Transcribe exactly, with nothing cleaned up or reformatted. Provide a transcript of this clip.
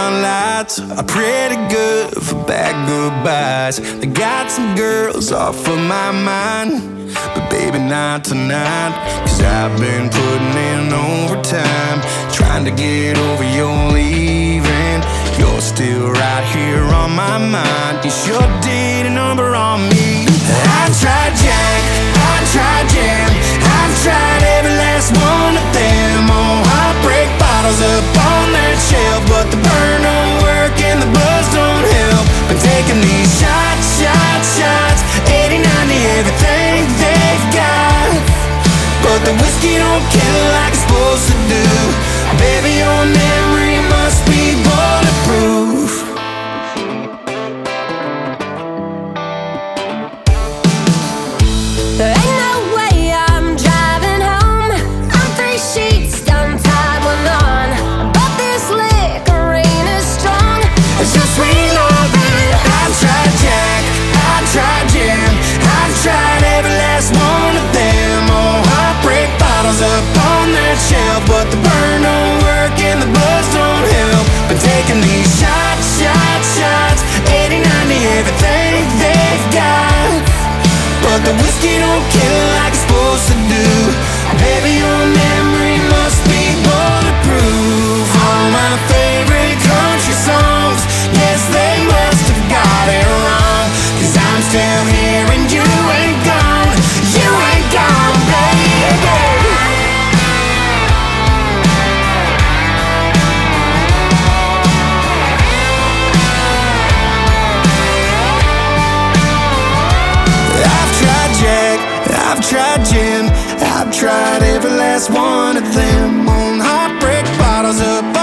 neon lights are pretty good for bad goodbyes. They got some girls off of my mind, but baby not tonight. Cause I've been putting in overtime, trying to get over your leaving. You're still right here on my mind. You sure did a number on me. I've tried Jack, I've tried Jam, I've tried every last one of them. Oh, heartbreak bottles up on that shelf, but the burn don't work and the buzz don't help. Been taking these shots, shots, shots, eighty, ninety, everything they've got, but the whiskey don't kill like it's supposed to do. Baby, your memory must be bulletproof. There ain't no way I'm driving home. I'm three sheets done tied one on, but this liquor ain't as strong as your sweet loving. I've tried Jack, I've tried Jam, I've tried every last one of them. Oh, heartbreak bottles up on that shelf, but the burn don't work and the buzz don't help. Been taking these shots, shots, shots, eighty, ninety, everything they've got, but the whiskey don't kill like it's supposed to do. Baby, your memory must be bulletproof. All my favorite country songs, yes, they must have got it wrong. Cause I'm still here and you ain't gone. You ain't gone, baby. I've tried Jack, I've tried Jim, I've tried every last one of them. On heartbreak bottles up